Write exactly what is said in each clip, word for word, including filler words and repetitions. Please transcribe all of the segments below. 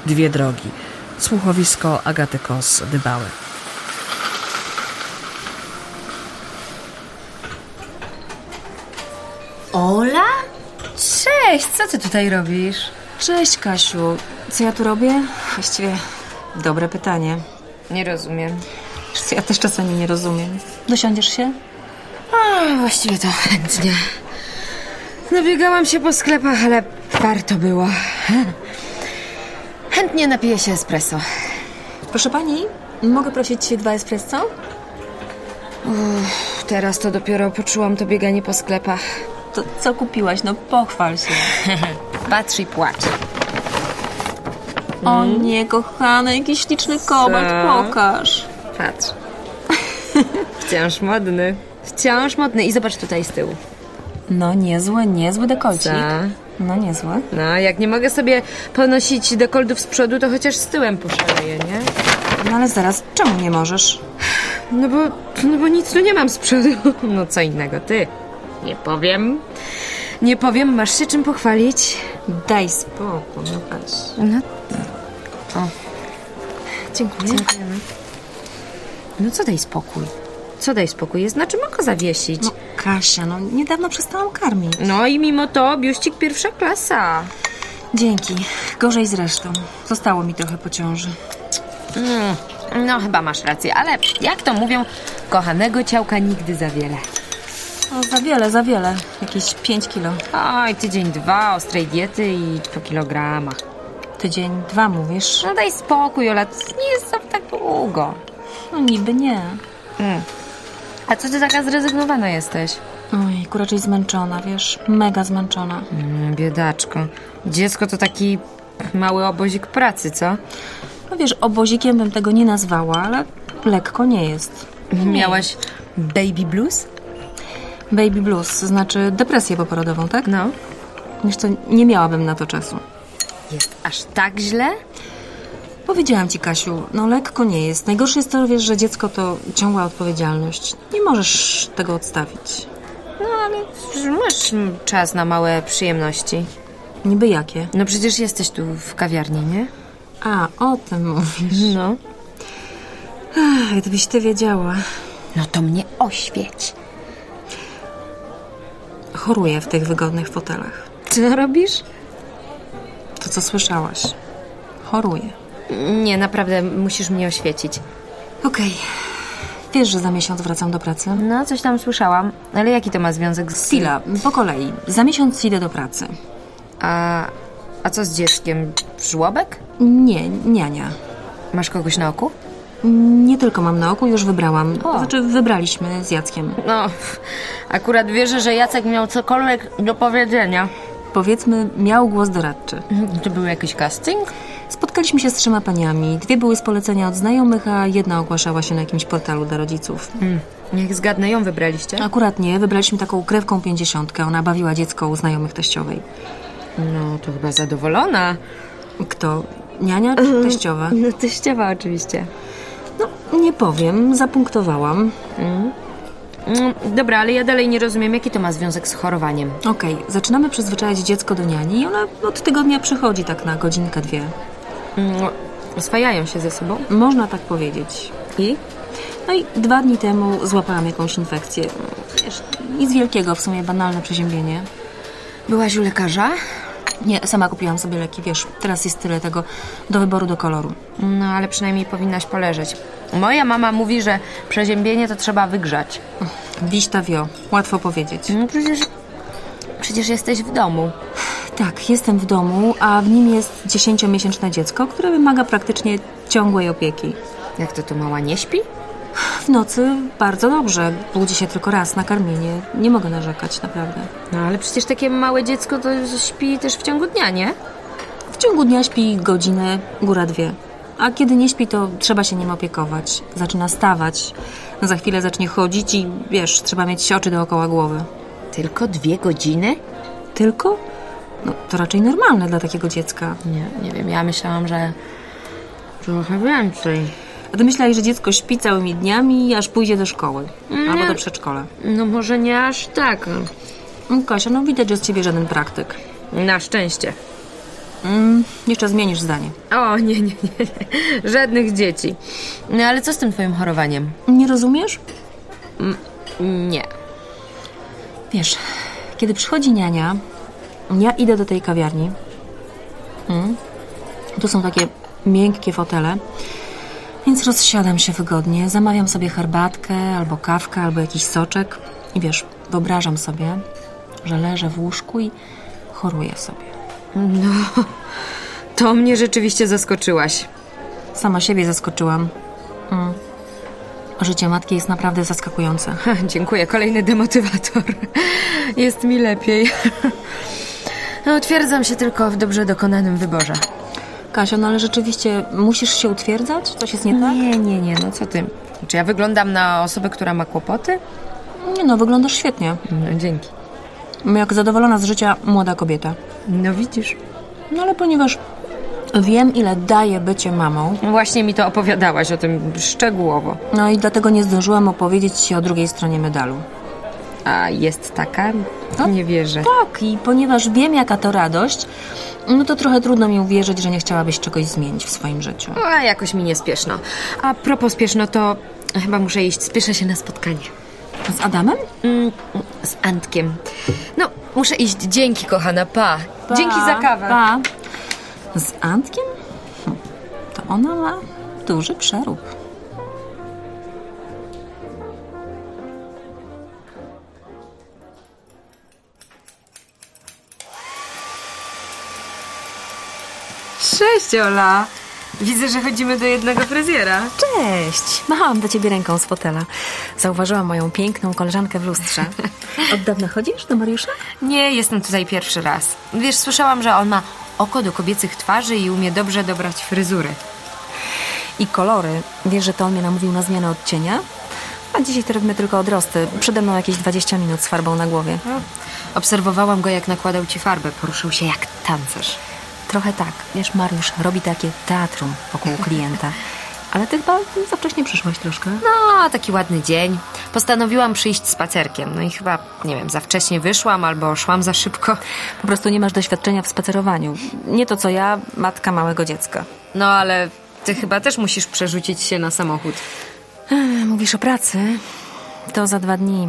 Dwie drogi. Słuchowisko Agaty Kos-Dybały. Ola? Cześć, co ty tutaj robisz? Cześć, Kasiu. Co ja tu robię? Właściwie dobre pytanie. Nie rozumiem. Ja też czasami nie rozumiem. Dosiądziesz się? A, właściwie to chętnie. Nabiegałam się po sklepach, ale warto było. Chętnie napiję się espresso. Proszę pani, mogę prosić dwa espresso? Uff, teraz to dopiero poczułam to bieganie po sklepach. To co kupiłaś? No pochwal się. Patrz i płacz. O nie, kochany, jaki śliczny kobalt, pokaż. Patrz. Wciąż modny. Wciąż modny. I zobacz tutaj z tyłu. No niezły, niezły dekolcik. Co? No niezły. No, jak nie mogę sobie ponosić dekoltów z przodu, to chociaż z tyłem poszaleję, nie? No ale zaraz, czemu nie możesz? No bo, no bo nic tu nie mam z przodu. No co innego, ty. Nie powiem. Nie powiem, masz się czym pochwalić? Daj spokój, no patrz. No. O. Dziękuję. Dziękujemy. No co daj spokój? Co daj spokój? Jest na czym oko zawiesić. No Kasia, no niedawno przestałam karmić. No i mimo to biuścik pierwsza klasa. Dzięki. Gorzej zresztą. Zostało mi trochę po ciąży. Mm, no chyba masz rację, ale jak to mówią, kochanego ciałka nigdy za wiele. O, za wiele, za wiele. Jakieś pięć kilo. Oj, tydzień, dwa ostrej diety i po kilogramach. Tydzień, dwa mówisz? No daj spokój, Ola, to nie jest to tak długo. No niby nie. Mm. A co ty taka zrezygnowana jesteś? Ojku, raczej zmęczona, wiesz? Mega zmęczona. Mm, biedaczko. Dziecko to taki mały obozik pracy, co? No wiesz, obozikiem bym tego nie nazwała, ale lekko nie jest. Miałaś baby blues? Baby blues, znaczy depresję poporodową, tak? No. Wiesz co, nie miałabym na to czasu. Jest aż tak źle? Powiedziałam ci, Kasiu, no lekko nie jest. Najgorsze jest to, wiesz, że dziecko to ciągła odpowiedzialność. Nie możesz tego odstawić. No ale masz czas na małe przyjemności. Niby jakie? No przecież jesteś tu w kawiarni, nie? A, o tym mówisz. No. Ach, gdybyś ty wiedziała. No to mnie oświeć. Choruję w tych wygodnych fotelach. Co robisz? To, co słyszałaś. Choruję. Nie, naprawdę musisz mnie oświecić. Okej. Wiesz, że za miesiąc wracam do pracy? No, coś tam słyszałam. Ale jaki to ma związek z... Chwila, po kolei. Za miesiąc idę do pracy. A, a co z dzieckiem? Żłobek? Nie, niania. Masz kogoś na oku? Nie tylko mam na oku, już wybrałam. O. Znaczy, wybraliśmy z Jackiem. No, akurat wierzę, że Jacek miał cokolwiek do powiedzenia. Powiedzmy, miał głos doradczy. Czy był jakiś casting? Spotkaliśmy się z trzema paniami. Dwie były z polecenia od znajomych, a jedna ogłaszała się na jakimś portalu dla rodziców. Hmm. Niech zgadnę, ją wybraliście? Akurat nie, wybraliśmy taką krewką pięćdziesiątkę. Ona bawiła dziecko u znajomych teściowej. No, to chyba zadowolona. Kto? Niania czy teściowa? No, teściowa oczywiście. No, nie powiem, zapunktowałam. Mm. Mm, dobra, ale ja dalej nie rozumiem, jaki to ma związek z chorowaniem. Okej, zaczynamy przyzwyczajać dziecko do niani i ona od tygodnia przychodzi tak na godzinkę, dwie. Mm, oswajają się ze sobą? Można tak powiedzieć. I? No i dwa dni temu złapałam jakąś infekcję. Wiesz, nic wielkiego, w sumie banalne przeziębienie. Byłaś u lekarza? Nie, sama kupiłam sobie leki, wiesz, teraz jest tyle tego do wyboru, do koloru. No, ale przynajmniej powinnaś poleżeć. Moja mama mówi, że przeziębienie to trzeba wygrzać. Wiśta wio, łatwo powiedzieć. No przecież, przecież jesteś w domu. Tak, jestem w domu, a w nim jest dziesięciomiesięczne dziecko, które wymaga praktycznie ciągłej opieki. Jak to, to mała nie śpi? W nocy bardzo dobrze, budzi się tylko raz na karmienie. Nie mogę narzekać, naprawdę. No, ale przecież takie małe dziecko to śpi też w ciągu dnia, nie? W ciągu dnia śpi godzinę, góra dwie. A kiedy nie śpi, to trzeba się nim opiekować. Zaczyna stawać, za chwilę zacznie chodzić i wiesz, trzeba mieć oczy dookoła głowy. Tylko dwie godziny? Tylko? No, to raczej normalne dla takiego dziecka. Nie, nie wiem, ja myślałam, że trochę więcej. A ty myślałeś, że dziecko śpi całymi dniami, aż pójdzie do szkoły. Nie. Albo do przedszkola. No może nie aż tak. No, Kasia, no widać, że z ciebie żaden praktyk. Na szczęście. Mm, jeszcze zmienisz zdanie. O, nie, nie, nie, nie. Żadnych dzieci. No ale co z tym twoim chorowaniem? Nie rozumiesz? Nie. Wiesz, kiedy przychodzi niania, ja idę do tej kawiarni. Mm. Tu są takie miękkie fotele, więc rozsiadam się wygodnie, zamawiam sobie herbatkę, albo kawkę, albo jakiś soczek i wiesz, wyobrażam sobie, że leżę w łóżku i choruję sobie. No, to mnie rzeczywiście zaskoczyłaś. Sama siebie zaskoczyłam. Mm. Życie matki jest naprawdę zaskakujące. Ha, dziękuję, kolejny demotywator. Jest mi lepiej. No, utwierdzam się tylko w dobrze dokonanym wyborze. Kasia, no ale rzeczywiście musisz się utwierdzać? Coś jest nie tak? Nie, nie, nie, no co ty? Czy ja wyglądam na osobę, która ma kłopoty? Nie no, wyglądasz świetnie. No, dzięki. Jak zadowolona z życia młoda kobieta. No widzisz. No ale ponieważ wiem, ile daje bycie mamą, Właśnie mi to opowiadałaś o tym szczegółowo. no i dlatego nie zdążyłam opowiedzieć ci o drugiej stronie medalu. A jest taka? No. Nie wierzę. Tak, i ponieważ wiem, jaka to radość, no to trochę trudno mi uwierzyć, że nie chciałabyś czegoś zmienić w swoim życiu. A jakoś mi nie spieszno. A propos spieszno, to chyba muszę iść. Spieszę się na spotkanie. Z Adamem? Mm, z Antkiem. No, muszę iść. Dzięki, kochana. Pa. Pa, Dzięki za kawę. Pa. Z Antkiem? Hm, To ona ma duży przerób. Cześć, Ola. Widzę, że chodzimy do jednego fryzjera. Cześć! Machałam do ciebie ręką z fotela. Zauważyłam moją piękną koleżankę w lustrze. Od dawna chodzisz do Mariusza? Nie, jestem tutaj pierwszy raz. Wiesz, słyszałam, że on ma oko do kobiecych twarzy i umie dobrze dobrać fryzury. I kolory. Wiesz, że to on mnie namówił na zmianę odcienia? A dzisiaj to robimy tylko odrosty. Przede mną jakieś dwadzieścia minut z farbą na głowie. Obserwowałam go, jak nakładał ci farbę. Poruszał się jak tancerz. Trochę tak. Wiesz, Mariusz robi takie teatrum wokół klienta. Ale ty chyba za wcześnie przyszłaś troszkę. No, taki ładny dzień. Postanowiłam przyjść spacerkiem. No i chyba, nie wiem, za wcześnie wyszłam albo szłam za szybko. Po prostu nie masz doświadczenia w spacerowaniu. Nie to co ja, matka małego dziecka. No, ale ty chyba też musisz przerzucić się na samochód. Ech, Mówisz o pracy? To za dwa dni.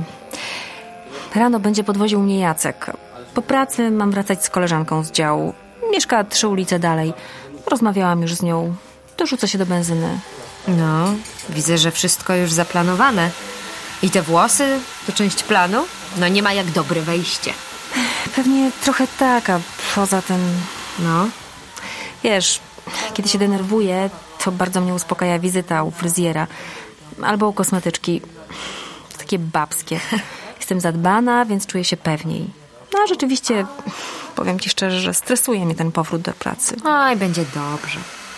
Rano będzie podwoził mnie Jacek. Po pracy mam wracać z koleżanką z działu. Mieszka trzy ulice dalej. Rozmawiałam już z nią. Dorzucę się do benzyny. No, widzę, że wszystko już zaplanowane. I te włosy to część planu? No nie ma jak dobre wejście. Pewnie trochę tak, a poza tym... No, Wiesz, kiedy się denerwuję, to bardzo mnie uspokaja wizyta u fryzjera. Albo u kosmetyczki. To takie babskie. Jestem zadbana, więc czuję się pewniej. No a rzeczywiście, powiem ci szczerze, że stresuje mnie ten powrót do pracy. oj, będzie dobrze.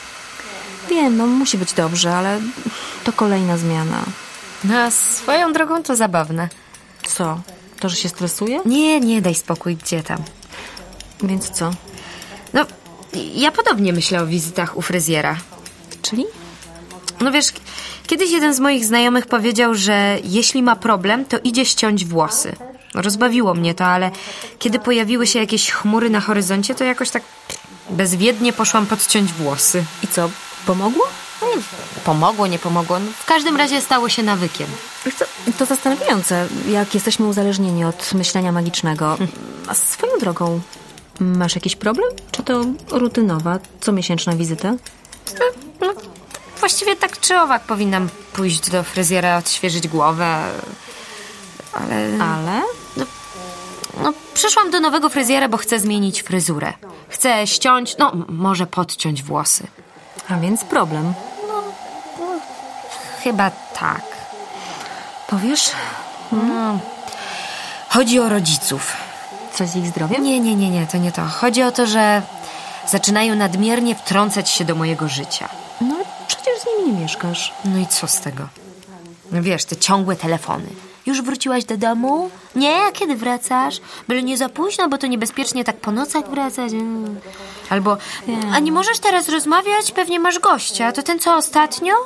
Wiem, no musi być dobrze, ale to kolejna zmiana. No, a swoją drogą to zabawne. Co? To, że się stresuje? Nie, nie, daj spokój, gdzie tam? Więc co? No, ja podobnie myślę o wizytach u fryzjera. Czyli? No wiesz, kiedyś jeden z moich znajomych powiedział, że jeśli ma problem, to idzie ściąć włosy. Rozbawiło mnie to, ale kiedy pojawiły się jakieś chmury na horyzoncie, to jakoś tak bezwiednie poszłam podciąć włosy. I co? Pomogło? Pomogło, nie pomogło. No, w każdym razie stało się nawykiem. Wiesz co, to zastanawiające, jak jesteśmy uzależnieni od myślenia magicznego. A swoją drogą, masz jakiś problem? Czy to rutynowa, comiesięczna wizyta? No, właściwie tak czy owak powinnam pójść do fryzjera, odświeżyć głowę, ale... Ale? No, no, przyszłam do nowego fryzjera, bo chcę zmienić fryzurę. Chcę ściąć, no może podciąć włosy. A więc problem. Chyba tak. Powiesz? No. Chodzi o rodziców. Coś z ich zdrowiem? Nie, nie, nie, nie, to nie to. Chodzi o to, że zaczynają nadmiernie wtrącać się do mojego życia. No, przecież z nimi nie mieszkasz. No i co z tego? No wiesz, te ciągłe telefony. Już wróciłaś do domu? Nie? A kiedy wracasz? Byle nie za późno, bo to niebezpiecznie tak po nocach wracać. Mm. Albo, a nie możesz teraz rozmawiać? Pewnie masz gościa. To ten, co ostatnio?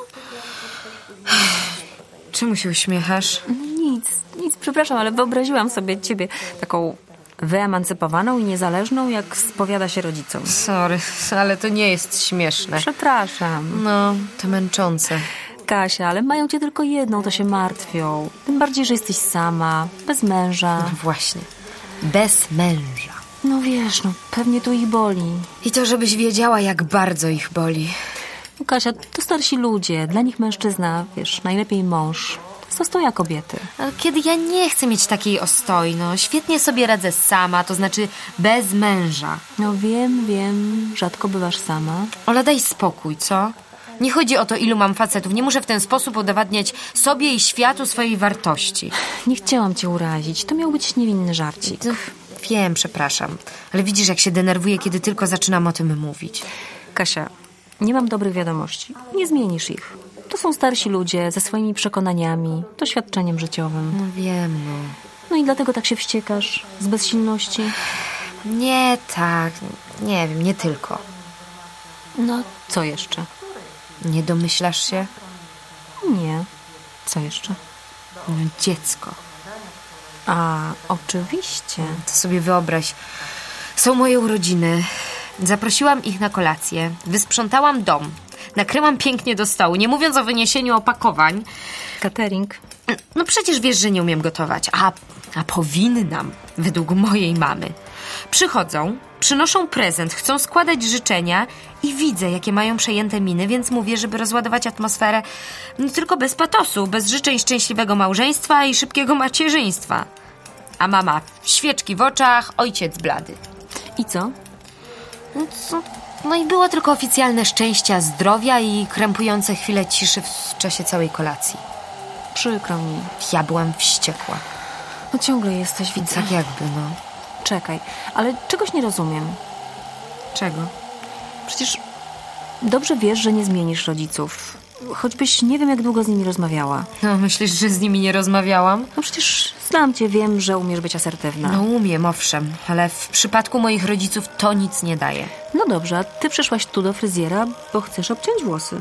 Czemu się uśmiechasz? No nic, nic, przepraszam, ale wyobraziłam sobie ciebie taką wyemancypowaną i niezależną, jak spowiada się rodzicom. Sorry, ale to nie jest śmieszne. Przepraszam. No, to męczące. Kasia, ale mają cię tylko jedną, to się martwią. Tym bardziej, że jesteś sama, bez męża. No właśnie, bez męża. No wiesz, no pewnie tu ich boli. I to, żebyś wiedziała, jak bardzo ich boli. No, Kasia, to starsi ludzie, dla nich mężczyzna, wiesz, najlepiej mąż. To zastoja kobiety. Ale kiedy ja nie chcę mieć takiej ostoi, no świetnie sobie radzę sama, to znaczy bez męża. No wiem, wiem, rzadko bywasz sama. Ola, daj spokój, co? Nie chodzi o to, ilu mam facetów. Nie muszę w ten sposób udowadniać sobie i światu swojej wartości. Nie chciałam cię urazić, to miał być niewinny żarcik. Wiem, przepraszam. Ale widzisz, jak się denerwuję, kiedy tylko zaczynam o tym mówić. Kasia, nie mam dobrych wiadomości. Nie zmienisz ich. To są starsi ludzie ze swoimi przekonaniami, doświadczeniem życiowym. No wiem, no. No i dlatego tak się wściekasz? Z bezsilności? Nie tak, nie wiem, nie tylko. No, co jeszcze? Nie domyślasz się? Nie. Co jeszcze? No, dziecko. A, oczywiście. To sobie wyobraź. Są moje urodziny. Zaprosiłam ich na kolację. Wysprzątałam dom. Nakryłam pięknie do stołu, nie mówiąc o wyniesieniu opakowań. Catering. No przecież wiesz, że nie umiem gotować. A, a powinnam, według mojej mamy. Przychodzą, przynoszą prezent, chcą składać życzenia i widzę, jakie mają przejęte miny, więc mówię, żeby rozładować atmosferę, no tylko bez patosu, bez życzeń szczęśliwego małżeństwa i szybkiego macierzyństwa. A mama, świeczki w oczach, ojciec blady. I co? No, co? No i było tylko oficjalne szczęścia, zdrowia i krępujące chwile ciszy w czasie całej kolacji. Przykro mi. Ja byłam wściekła. No ciągle jesteś, widzę. Tak jakby, no. Czekaj, ale czegoś nie rozumiem. Czego? Przecież dobrze wiesz, że nie zmienisz rodziców. Choćbyś nie wiem, jak długo z nimi rozmawiała. No, myślisz, że z nimi nie rozmawiałam? No przecież znam cię, wiem, że umiesz być asertywna. No umiem, owszem, ale w przypadku moich rodziców to nic nie daje. No dobrze, a ty przyszłaś tu do fryzjera, bo chcesz obciąć włosy.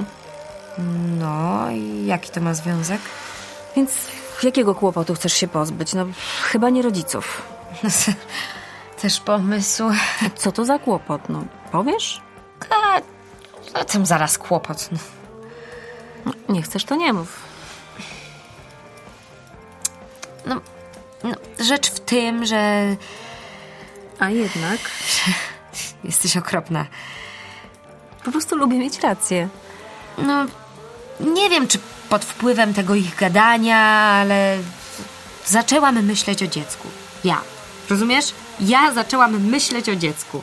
No i jaki to ma związek? Więc jakiego kłopotu chcesz się pozbyć? No chyba nie rodziców. Też pomysł. Co to za kłopot? No powiesz? A, a tam zaraz kłopot. No. No, nie chcesz, to nie mów. No, no, rzecz w tym, że... A jednak... Jesteś okropna. Po prostu lubię mieć rację. No, nie wiem, czy pod wpływem tego ich gadania, ale zaczęłam myśleć o dziecku. Ja. Rozumiesz? Ja zaczęłam myśleć o dziecku.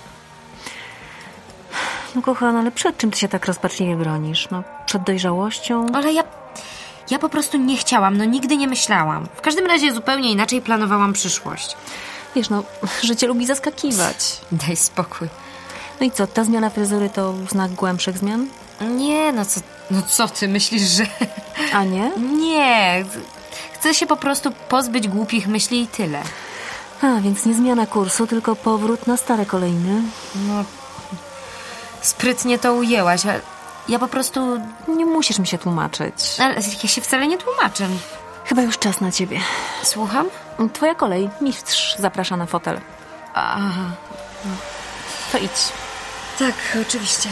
No kochana, ale przed czym ty się tak rozpaczliwie bronisz? No, przed dojrzałością? Ale ja... Ja po prostu nie chciałam, no nigdy nie myślałam. W każdym razie zupełnie inaczej planowałam przyszłość. Wiesz, no, życie lubi zaskakiwać. Daj spokój. No i co, ta zmiana fryzury to znak głębszych zmian? Nie, no co, no co ty myślisz, że... A nie? Nie. Chcę się po prostu pozbyć głupich myśli i tyle. A, więc nie zmiana kursu, tylko powrót na stare kolejny. No, sprytnie to ujęłaś, ale ja po prostu... Nie musisz mi się tłumaczyć. Ale ja się wcale nie tłumaczę. Chyba już czas na ciebie. Słucham? Twoja kolej. Mistrz zaprasza na fotel. Aha. To idź. Tak, oczywiście.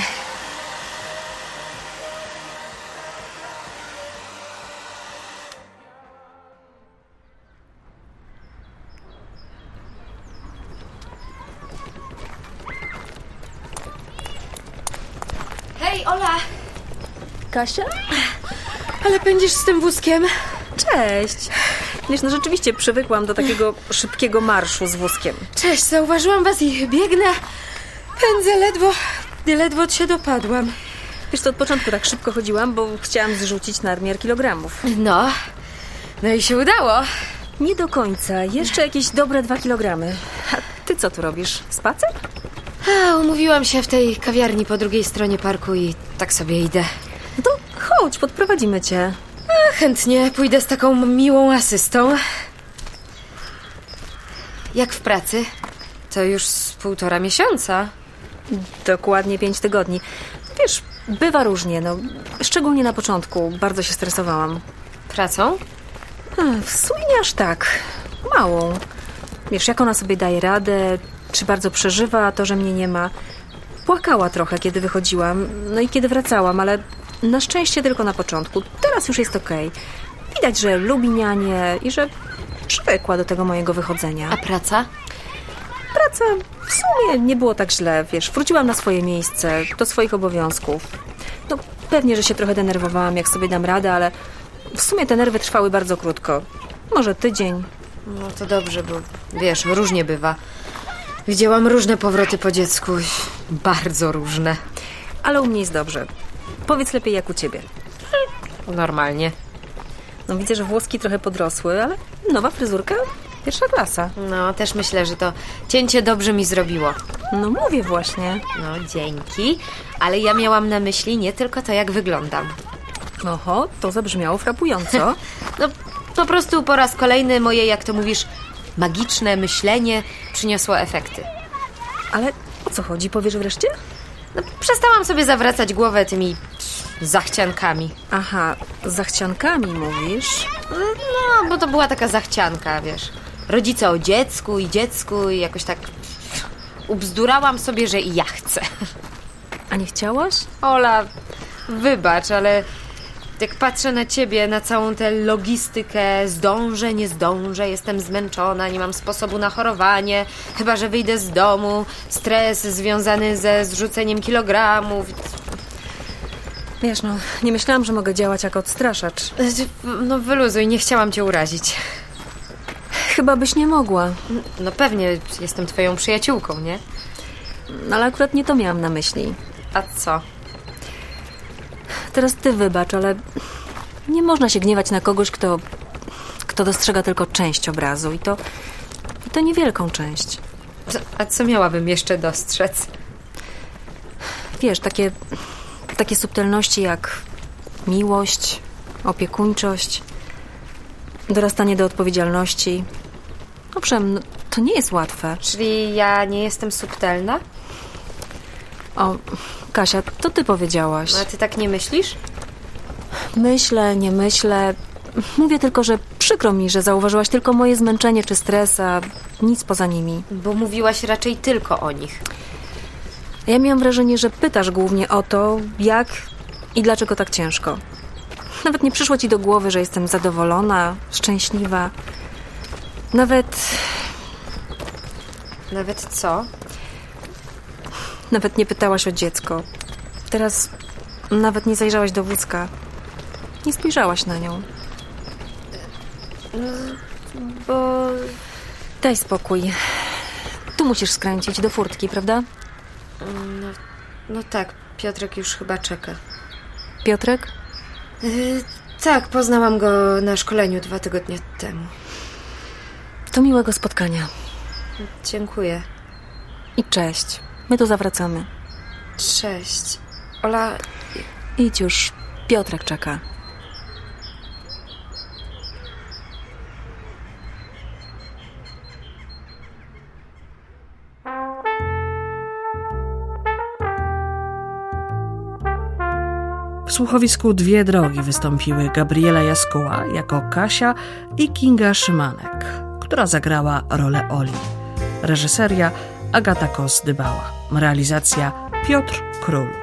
Hej, Ola! Kasia? Ale pędzisz z tym wózkiem? Cześć. Wiesz, no rzeczywiście przywykłam do takiego szybkiego marszu z wózkiem. Cześć, zauważyłam was i biegnę. Pędzę ledwo, ledwo cię dopadłam. Wiesz, to od początku tak szybko chodziłam, bo chciałam zrzucić nadmiar kilogramów. No, no i się udało. Nie do końca. Jeszcze jakieś dobre dwa kilogramy. A ty co tu robisz? Spacer? A, umówiłam się w tej kawiarni po drugiej stronie parku i tak sobie idę. No to chodź, podprowadzimy cię. A, chętnie pójdę z taką miłą asystą. Jak w pracy? To już z półtora miesiąca. Dokładnie pięć tygodni. Wiesz, bywa różnie, no. Szczególnie na początku. Bardzo się stresowałam. Pracą? A, w sumie nie aż tak. Małą. Wiesz, jak ona sobie daje radę, czy bardzo przeżywa to, że mnie nie ma. Płakała trochę, kiedy wychodziłam, no i kiedy wracałam, ale na szczęście tylko na początku. Teraz już jest okej. Widać, że lubi nianię i że przywykła do tego mojego wychodzenia. A praca? Praca w sumie nie było tak źle, wiesz. Wróciłam na swoje miejsce, do swoich obowiązków. No pewnie, że się trochę denerwowałam, jak sobie dam radę, ale w sumie te nerwy trwały bardzo krótko. Może tydzień. No to dobrze, bo wiesz, różnie bywa. Widziałam różne powroty po dziecku. Bardzo różne. Ale u mnie jest dobrze. Powiedz lepiej, jak u ciebie. Normalnie. No widzę, że włoski trochę podrosły, ale nowa fryzurka, pierwsza klasa. No, też myślę, że to cięcie dobrze mi zrobiło. No mówię właśnie. No, dzięki. Ale ja miałam na myśli nie tylko to, jak wyglądam. Oho, to zabrzmiało frapująco. No, po prostu po raz kolejny moje, jak to mówisz, magiczne myślenie przyniosło efekty. Ale o co chodzi? Powiesz wreszcie? No, przestałam sobie zawracać głowę tymi zachciankami. Aha, z zachciankami mówisz? No, bo to była taka zachcianka, wiesz. Rodzice o dziecku i dziecku i jakoś tak ubzdurałam sobie, że i ja chcę. A nie chciałaś? Ola, wybacz, ale jak patrzę na ciebie, na całą tę logistykę, zdążę, nie zdążę, jestem zmęczona, nie mam sposobu na chorowanie, chyba że wyjdę z domu, stres związany ze zrzuceniem kilogramów. Wiesz, no, nie myślałam, że mogę działać jako odstraszacz. No wyluzuj, nie chciałam cię urazić. Chyba byś nie mogła. No pewnie, jestem twoją przyjaciółką, nie? No, ale akurat nie to miałam na myśli. A co? Teraz ty wybacz, ale nie można się gniewać na kogoś, kto, kto dostrzega tylko część obrazu i to, i to niewielką część. A co miałabym jeszcze dostrzec? Wiesz, takie, takie subtelności jak miłość, opiekuńczość, dorastanie do odpowiedzialności. Owszem, no, to nie jest łatwe. Czyli ja nie jestem subtelna? O, Kasia, to ty powiedziałaś. No, a ty tak nie myślisz? Myślę, nie myślę. Mówię tylko, że przykro mi, że zauważyłaś tylko moje zmęczenie czy stres, a nic poza nimi. Bo mówiłaś raczej tylko o nich. Ja miałam wrażenie, że pytasz głównie o to, jak i dlaczego tak ciężko. Nawet nie przyszło ci do głowy, że jestem zadowolona, szczęśliwa. Nawet... Nawet co? Nawet nie pytałaś o dziecko. Teraz nawet nie zajrzałaś do wózka. Nie spojrzałaś na nią. Bo... Daj spokój. Tu musisz skręcić do furtki, prawda? No, no tak, Piotrek już chyba czeka. Piotrek? Yy, tak, poznałam go na szkoleniu dwa tygodnie temu. To miłego spotkania. Dziękuję. I cześć. My tu zawracamy. Cześć. Ola... Idź już. Piotrek czeka. W słuchowisku Dwie drogi wystąpiły Gabriela Jaskóła jako Kasia i Kinga Szymanek, która zagrała rolę Oli. Reżyseria Agata Kos-Dybała. Realizacja Piotr Król.